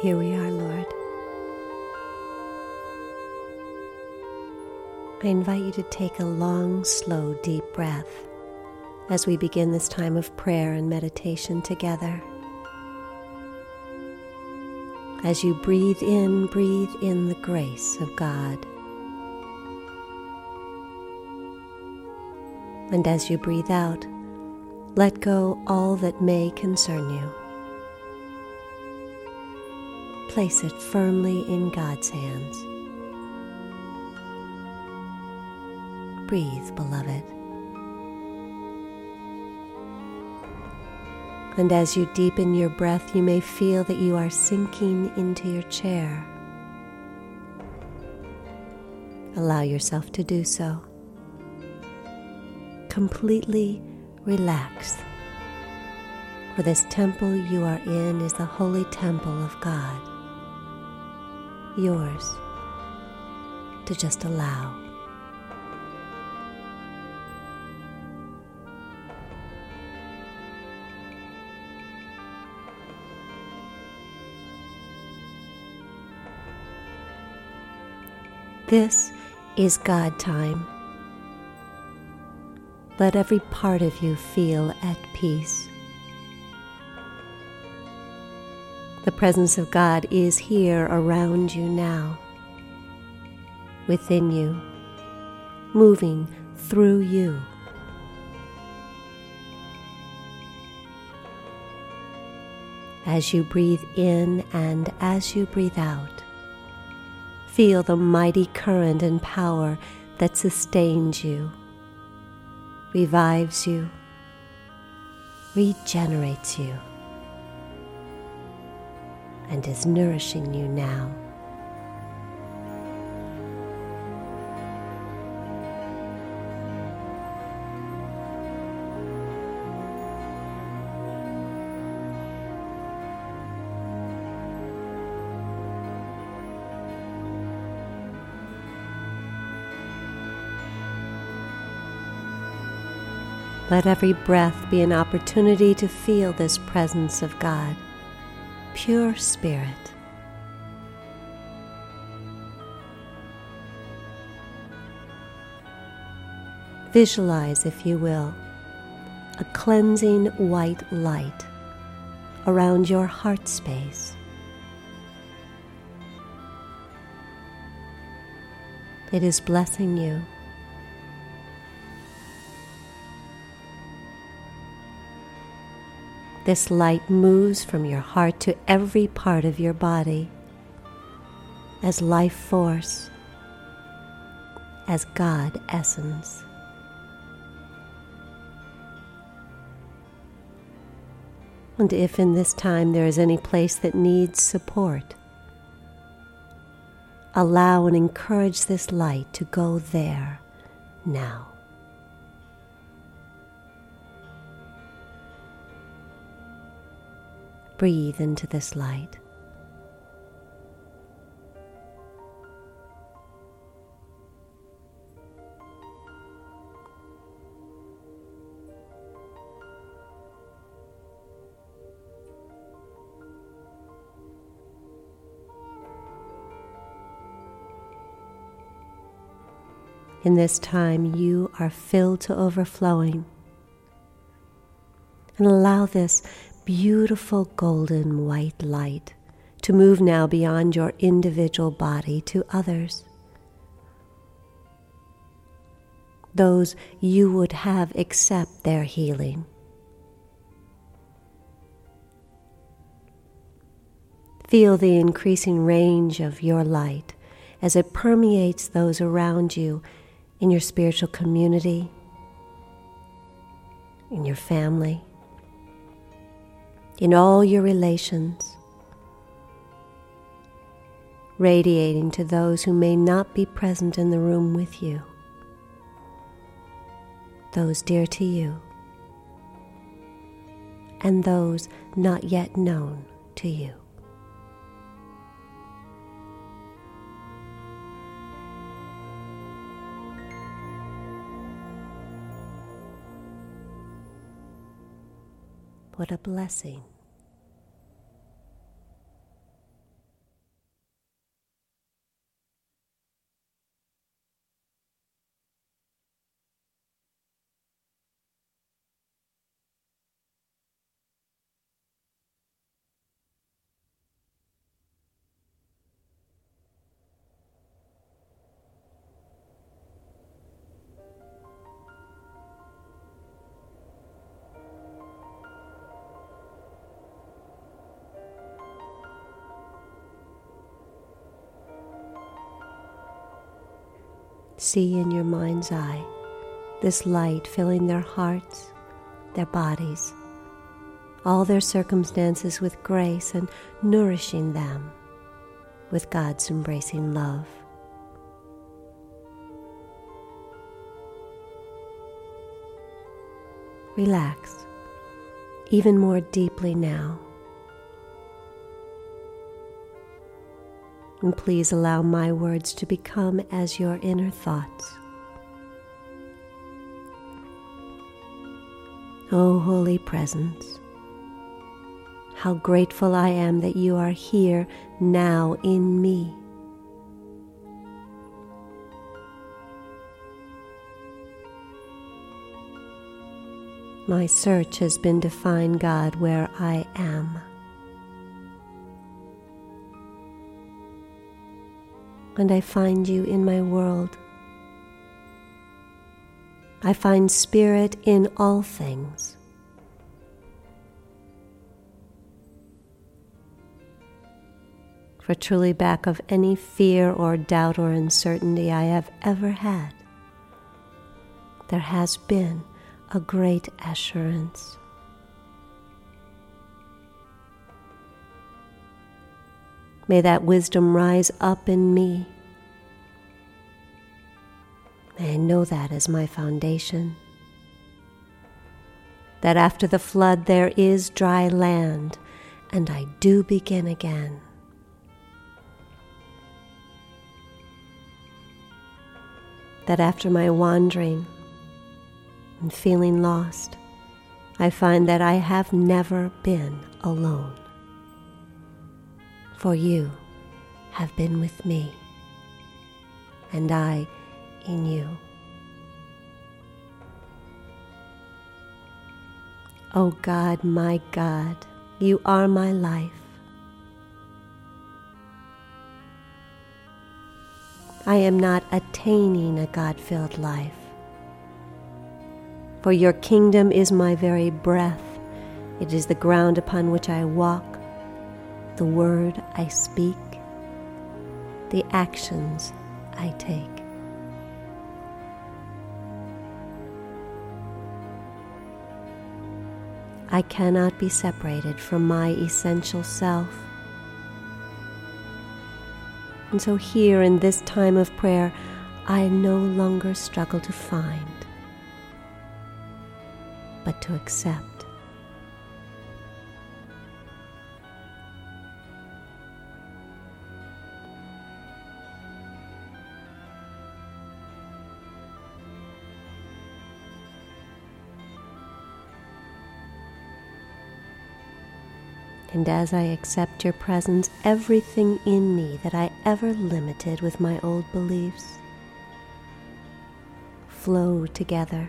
Here we are, Lord. I invite you to take a long, slow, deep breath as we begin this time of prayer and meditation together. As you breathe in the grace of God. And as you breathe out, let go all that may concern you. Place it firmly in God's hands. Breathe, beloved. And as you deepen your breath, you may feel that you are sinking into your chair. Allow yourself to do so. Completely relax. For this temple you are in is the holy temple of God. Yours to just allow. This is God time. Let every part of you feel at peace. The presence of God is here around you now, within you, moving through you. As you breathe in and as you breathe out, feel the mighty current and power that sustains you, revives you, regenerates you, and is nourishing you now. Let every breath be an opportunity to feel this presence of God, pure spirit. Visualize, if you will, a cleansing white light around your heart space. It is blessing you. This light moves from your heart to every part of your body as life force, as God essence. And if in this time there is any place that needs support, allow and encourage this light to go there now. Breathe into this light. In this time, you are filled to overflowing. And allow this beautiful golden white light to move now beyond your individual body to others. Those you would have accept their healing. Feel the increasing range of your light as it permeates those around you in your spiritual community, in your family, in all your relations, radiating to those who may not be present in the room with you, those dear to you, and those not yet known to you. What a blessing. See in your mind's eye this light filling their hearts, their bodies, all their circumstances with grace and nourishing them with God's embracing love. Relax even more deeply now. And please allow my words to become as your inner thoughts. Oh, Holy Presence, how grateful I am that you are here now in me. My search has been to find God where I am. And I find you in my world. I find spirit in all things. For truly back of any fear or doubt or uncertainty I have ever had, there has been a great assurance. May that wisdom rise up in me. May I know that as my foundation. That after the flood there is dry land, and I do begin again. That after my wandering and feeling lost, I find that I have never been alone. For you have been with me, and I in you. O God, my God, you are my life. I am not attaining a God-filled life, for your kingdom is my very breath. It is the ground upon which I walk, the word I speak, the actions I take. I cannot be separated from my essential self. And so here in this time of prayer, I no longer struggle to find, but to accept. And as I accept your presence, everything in me that I ever limited with my old beliefs flow together.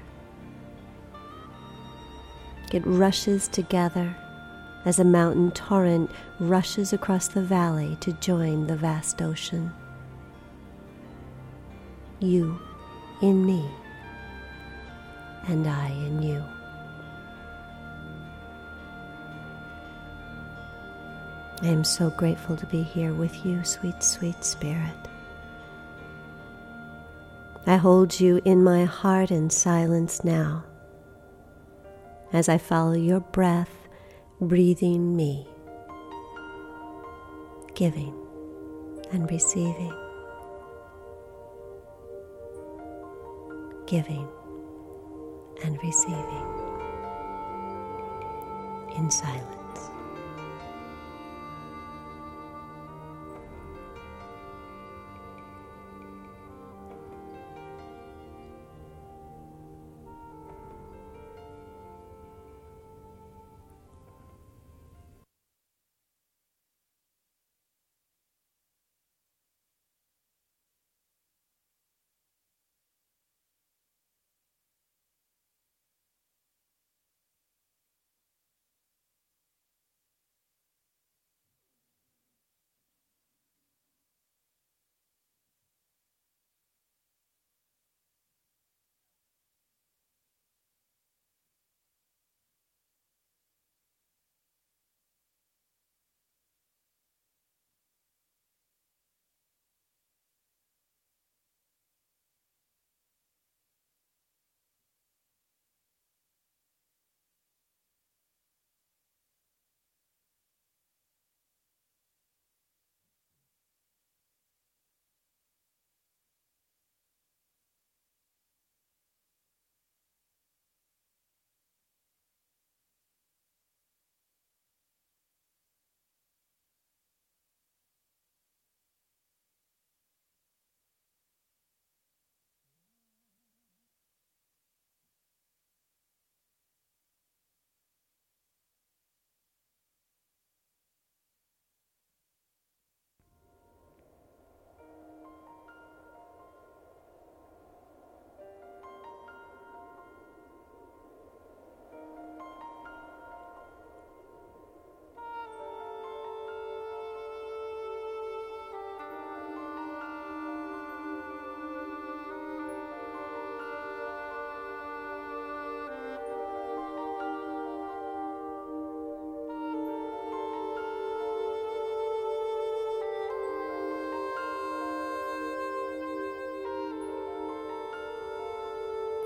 It rushes together as a mountain torrent rushes across the valley to join the vast ocean. You in me, and I in you. I am so grateful to be here with you, sweet, sweet Spirit. I hold you in my heart in silence now, as I follow your breath, breathing me, giving and receiving, giving and receiving in silence.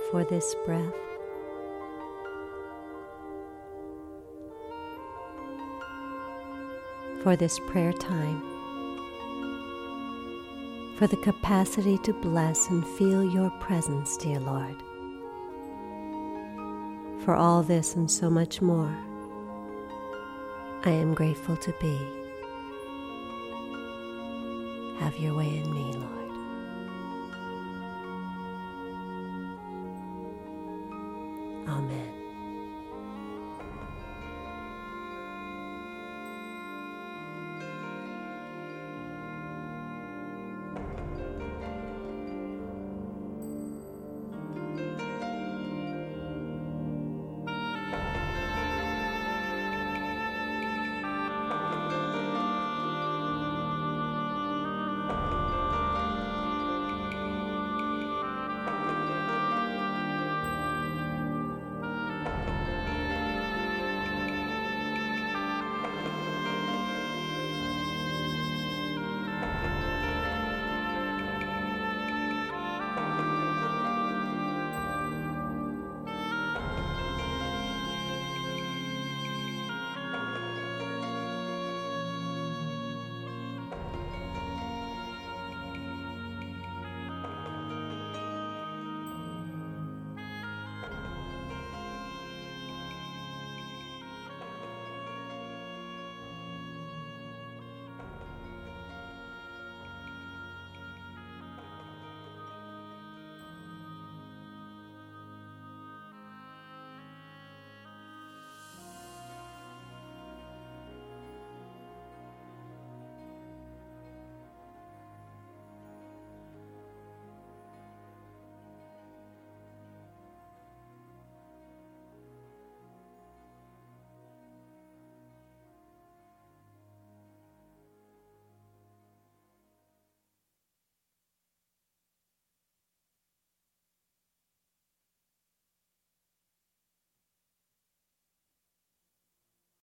for this breath. For this prayer time. For the capacity to bless and feel your presence, dear Lord. For all this and so much more, I am grateful to be. Have your way in me, Lord. Amen.